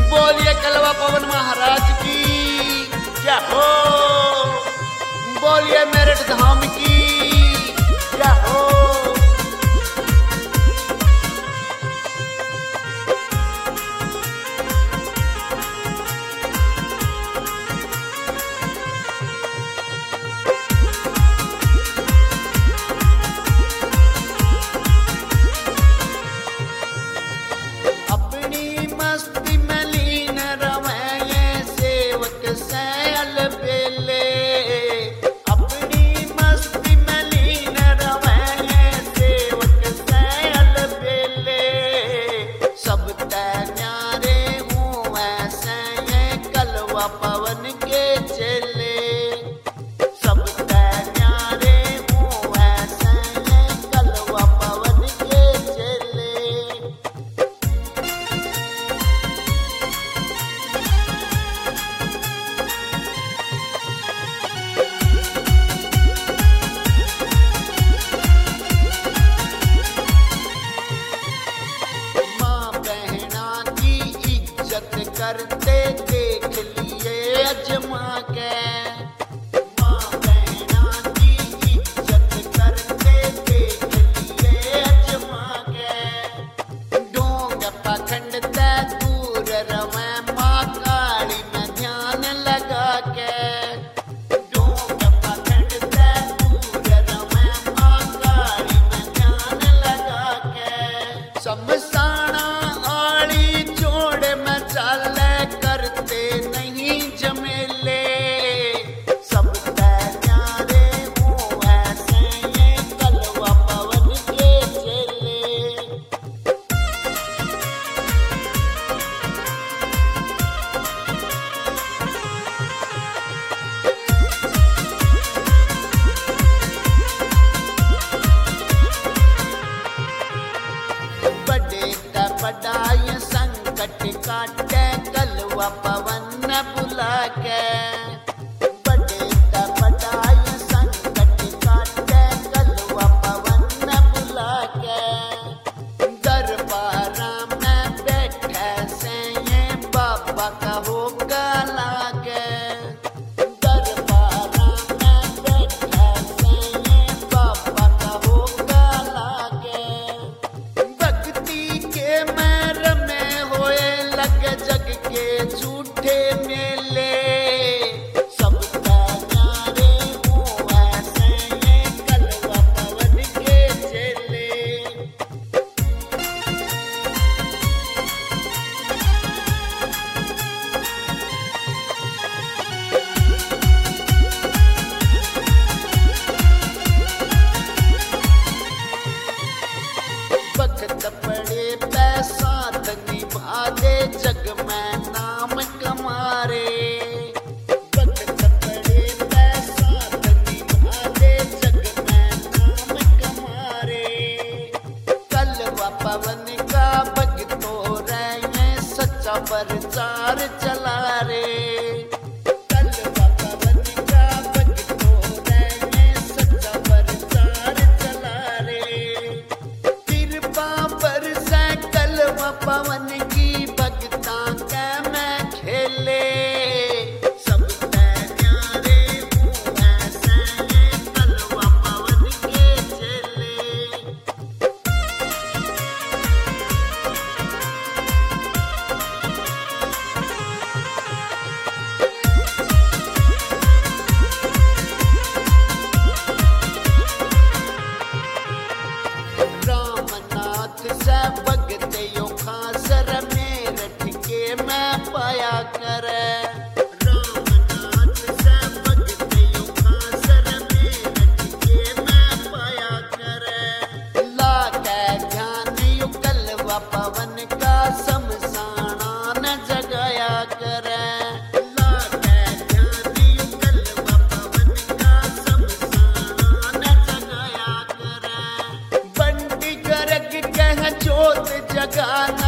बोलिए कलवा पवन महाराज की जय हो। बोलिए मेरठ धाम की जय हो। पवन के चले सब न्यारे मुँह ऐसे कलवा पवन के चले। माँ बहना की इज्जत करते देख लिए अजमा के। माँ बहना की इज्जत करते देख लिए अजमा के। डोंग पखंड ते दूर रवे माँ काली में ध्यान लगा के। डोंग पखंड ते दूर रवे माँ काली में ध्यान लगा के। समसाना आली जोड़ में चाले करते नहीं जमेले सब न्यारे मुँह ऐसे कलवा पवन के चले। बड़े का बड़ाई संकट काटे कलवा पवन बुला के। बड़े का बड़ाई संकट काटे कलवा पवन बुला के। दरबार में बैठे से ये बाबा का होगा लागे। दरबार में बैठे से ये बाबा का होगा लागे। भक्ति के मैर में होए लग जग के झूठे मेले सब न्यारे मुँह ऐसे कलवा पवन के चले। वक्त पड़े पैसा निभा दे जग में नाम कमारे। वक्त पड़े पैसा निभा दे जग में नाम कमारे। कलवा पवन का भक्तो रहे सच्चा प्रचार चला रे। कलवा पवन का भक्तो रहे सच्चा प्रचार चला रे। कृपा बरसे कलवा पवन की भक्ता के मैं खेले सब न्यारे मुँह ऐसे कलवा पवन के चले। रामनाथ से भगते यो खासर मेरठ के मैं पाया करे। रामनाथ से भगते यो खासर मेरठ के मैं पाया करे। लाके ध्यान यो कलवा पवन का समसाना न जगाया करे। लाके ध्यान यो कलवा पवन का समसाना न जगाया करे। बंटी गर्ग कह जोत जगाना